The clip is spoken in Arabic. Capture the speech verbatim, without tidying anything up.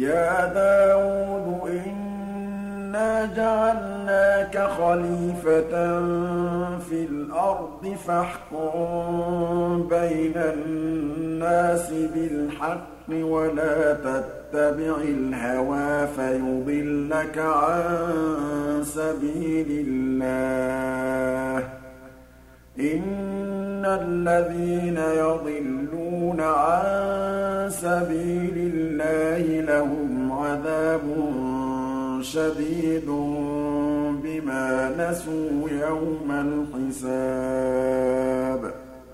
يَا دَاوُودُ إِنَّا جَعَلْنَاكَ خَلِيفَةً فِي الْأَرْضِ فَاحْكُم بَيْنَ النَّاسِ بِالْحَقِّ وَلَا تَتَّبِعِ الْهَوَىٰ فَيُضِلَّكَ عَن سَبِيلِ اللَّهِ ۚ إِنَّ الَّذِينَ يَضِلُّونَ عَن سَبِيلِ اللَّهِ لَهُمْ عَذَابٌ شَدِيدٌ بِمَا نَسُوا يَوْمَ الْحِسَابِ